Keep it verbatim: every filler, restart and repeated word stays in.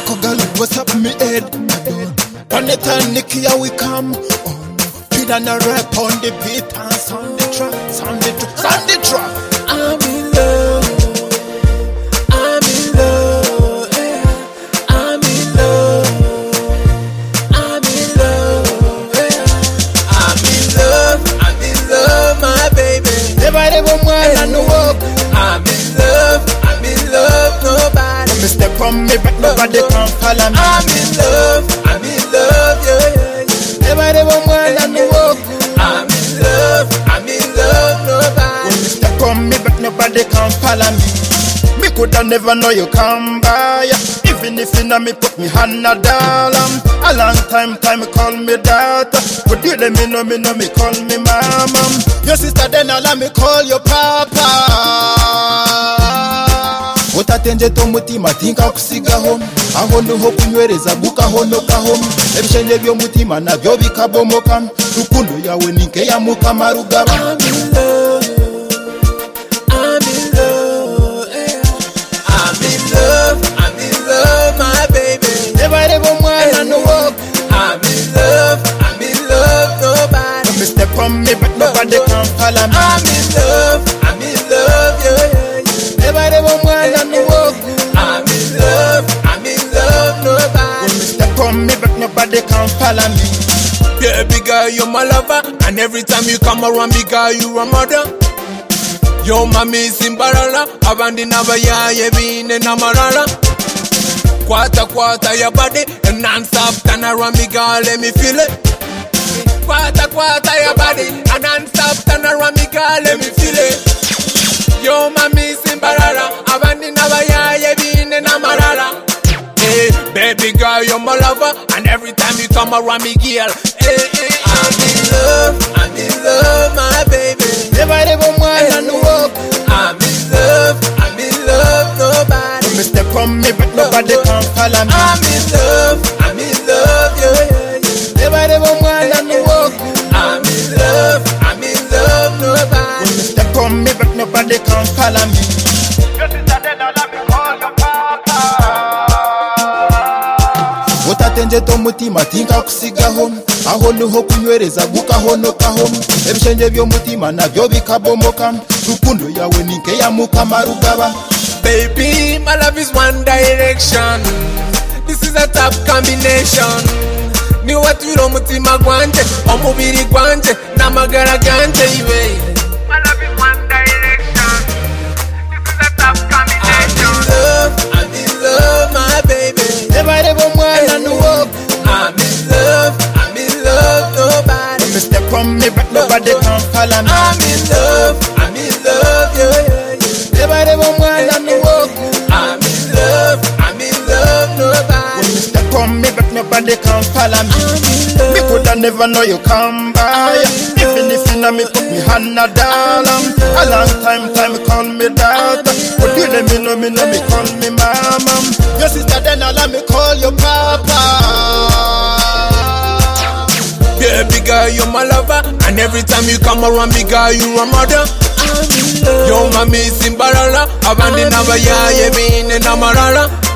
Coco girl, what's up me head? On the time, Nicky, how we come? Kid and a rap on the beat and sound the track, sound the track, sound the track. I'm in love, I'm in love, yeah. I'm in love, I'm in love, yeah. I'm in love, I'm in love, my baby. Never ever want to know. I'm in love, I'm in love, nobody. Me step on me back, nobody can follow me. I'm in love, I'm in love, yeah, yeah, yeah. Never ever want to know. I'm in love, I'm in love, nobody. When me step on me back, nobody can follow me. Me coulda never know you come by. Even if you know me put me hand a dollar. A long time, time call me daughter. But you let me know, me know me call me mama. Your sister then all me call your papa. Utatenje to mutima tinka kusiga home. Aho niho kunywereza gukahonoka home. Ebishenge byo mutima nabyo bikabomoka. Rukundo yawe ninke ya mukama rugaba. I'm in love, I'm in love, yeah. I'm in love, I'm in love, my baby. Never ever wanna know. I'm in love, I'm in love, nobody. Me step on me but nobody can follow me. I'm in love, I'm in love, yeah, yeah, yeah. Never ever wanna know. I'm in love, I'm in love, nobody. When me step on me but nobody can follow me. Yeah, big girl, you're my lover. And every time you come around, big girl, you're a mother. Yo, mami, simbarala. Abandi nabaya, yebine namarala. Quarter, quarter, your body. And non-stop, turn around, big girl, let me feel it. Quarter, quarter, your body. And non-stop, turn around, big girl, let me feel it. Yo, mami, simbarala. Abandi nabaya, yebine namarala. Hey, baby girl, you're my lover. And every time you come around me, girl, hey, hey, I'm in love, I'm in love, my baby. Never ever wanna know. I'm in love, I'm in love, nobody. When me step on me but nobody can follow me. I'm in love, I'm in love, yeah, yeah, yeah. Never ever wanna know. I'm in love, I'm in love, nobody. When me step on me but nobody can follow me. Your sister then all me call your papa. Utatenje to mutima tinka kusiga home. Aho niho kunywereza gukahonoka home. Ebishenge byo mutima nabyo bikabomoka. Rukundo yawe ninke ya mukama rugaba. Baby, my love is one direction. This is a top combination. Ni watu ro mutima gwanje, omubiri gwanje, namagara ganje ibe. My love is one direction. This is a top combination. I'm in love, I'm in love, my baby. Never ever wanna know. I'm in love, I'm in love, nobody. When me step on me but nobody can follow me. I'm in love, I'm in love, yeah, yeah, yeah. Never ever wanna know. I'm in love, I'm in love, nobody. When me step on me but nobody can follow me. I'm in love. Me coulda never know you come by. Even if you know me put me hand a dollar. A long time, time call me daughter. But you let me know, me know me call me mama. Your sister then all me call your papa. Yeah, big girl, you're my lover. And every time you come around, big girl, you're a mother. I'm in love. Yo, mami, simbarala. Abandi nabaya, yebine namarala.